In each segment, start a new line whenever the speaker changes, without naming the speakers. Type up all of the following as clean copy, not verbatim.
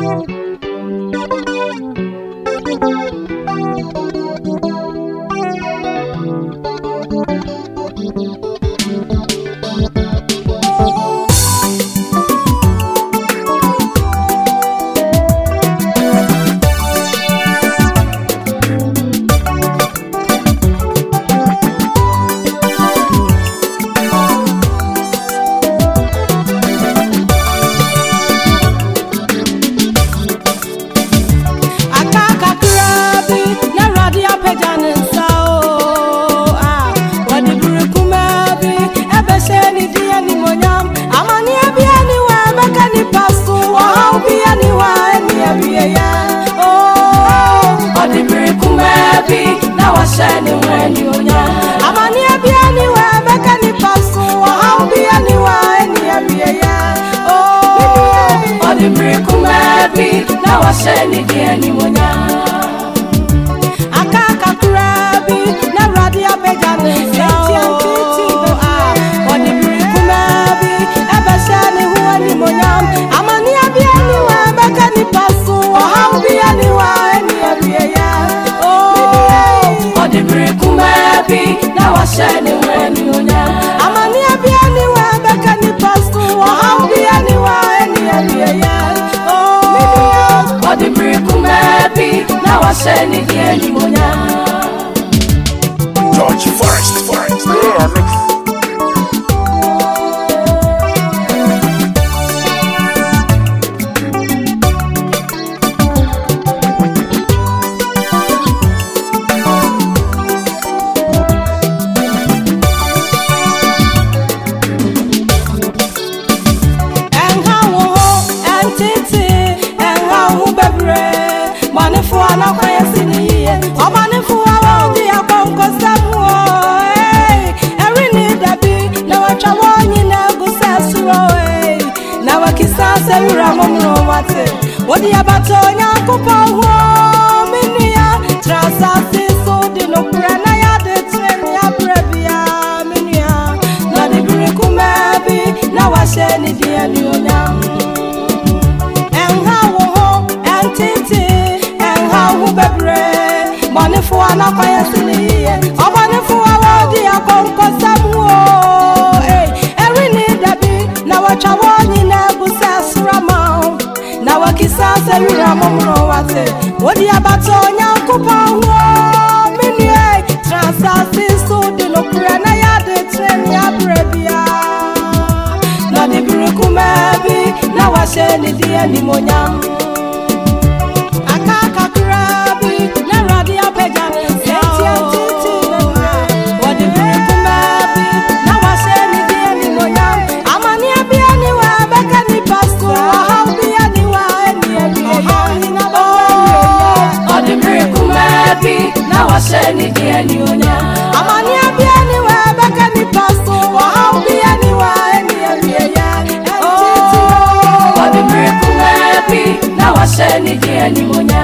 George Forest.
What the abatonya kupo minia transasi so di no prana ya de trenia prebia minia na di briku mebi na wa she ni di anuonya enha wo ho entiti enha wo bebre monefo ana kwaya siniye omonefo awo di akonko samu every need dabi na wa chawo nyina busa surama Kisasa yura momro wate Wodi abatonya kupo minie transasi so di no prana ya de trenia prebia na di briku mebi na wa she ni di animonya akaka krabi na radia pejane enti wodi briku mebi na wa she ni di animonya amani abia ni wa beka ni pastor na wa she ni di anionya amani abia ni wa beka ni pasto wa abia ni wa eni abia ya entiti odi miracle happy na wa she ni di anionya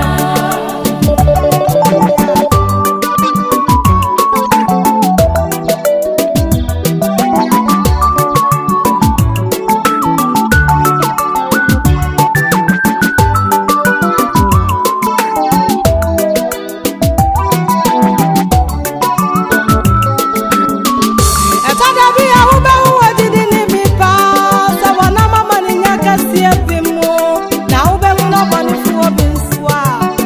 na ube muna banifu obinsuwa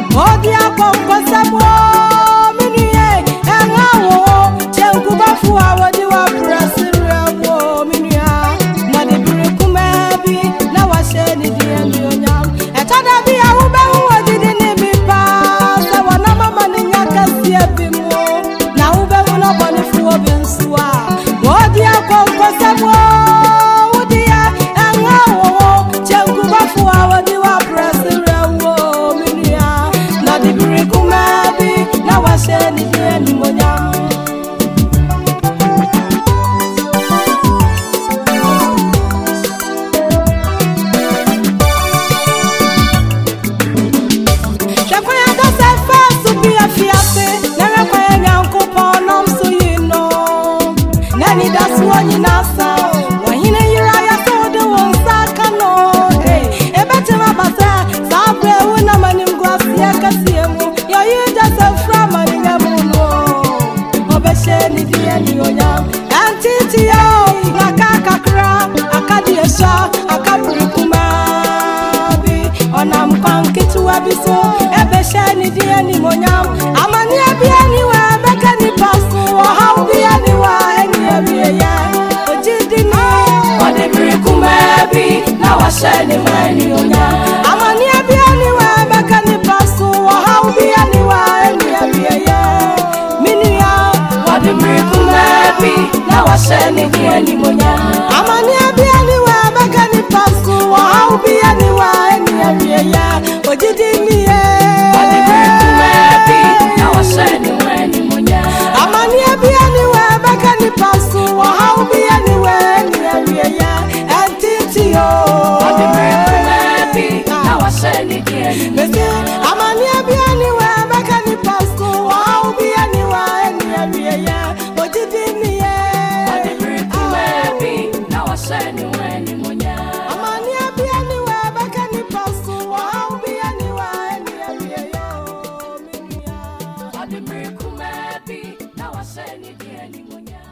biso ebe shani di animonyam amani abi aniwa beka ni pasu how bi aniwa eni abi ya ojidini ode mirikume bi na wa shani mani onya amani abi aniwa beka ni pasu how bi aniwa eni abi ya minia ode mirikume bi na wa shani di animonya amani abi aniwa beka ni pasu how bi aniwa eni abi ya ojidini ode mirikume bi na wa shani mani onya amani abi aniwa beka ni pasu how bi aniwa eni abi ya entity yo ode mirikume bi na wa shani di animonya amani abi aniwa beka ni pasu how bi aniwa eni abi ya ojidini ode mirikume bi na wa shani mani onya amani abi aniwa beka ni pasu how bi aniwa eni abi ya ode mirikume bi na wa shani di animonya.